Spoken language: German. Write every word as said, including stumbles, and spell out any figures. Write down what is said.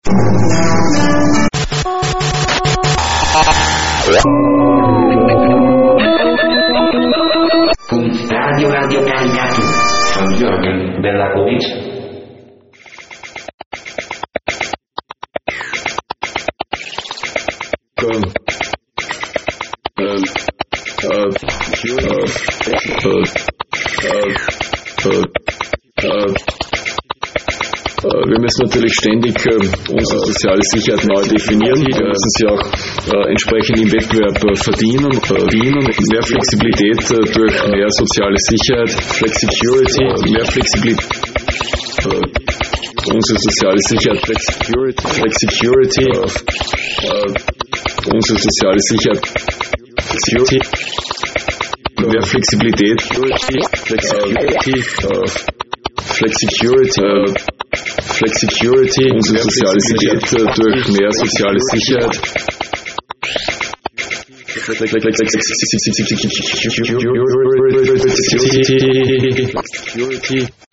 Radio Radio Caricato von Jürgen Belakovic. Um, um, uh, uh, uh, uh, uh, Wir müssen natürlich ständig äh, unsere soziale Sicherheit neu definieren. Wir müssen sie auch äh, entsprechend im Wettbewerb äh, verdienen, verdienen. Mehr Flexibilität äh, durch mehr soziale Sicherheit, Flexicurity, mehr Flexibilität. Äh, unsere soziale Sicherheit, Flexicurity, Flexicurity, äh, unsere soziale Sicherheit, Flexicurity, mehr Flexibilität, Flexicurity, äh, Flexicurity, äh, Flexicurity, unsere soziale Sicherheit äh, durch mehr soziale Sicherheit. Flexicurity.